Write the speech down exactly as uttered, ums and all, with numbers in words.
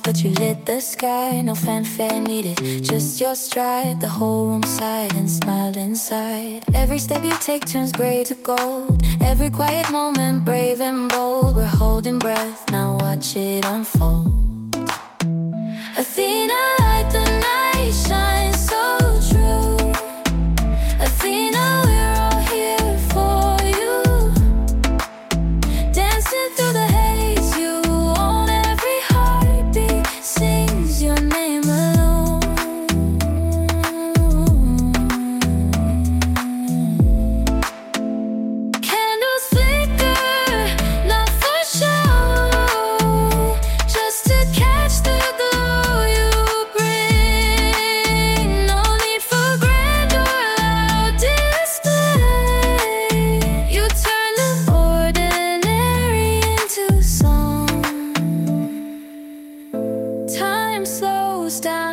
but you lit the sky. No fanfare needed, just your stride. The whole room sighed and smiled inside. Every step you take turns gray to gold. Every quiet moment brave and bold. We're holding breath, now watch it unfold. Athena, light the night, shine so true. Athena, we're all here for you. Dancing through the haze, you own every heartbeat. Sings your name alone. Candles flicker, not for show, just to catch the glow you bring. No need for grandeur, loud display. You turn the ordinary into song. Time slows down.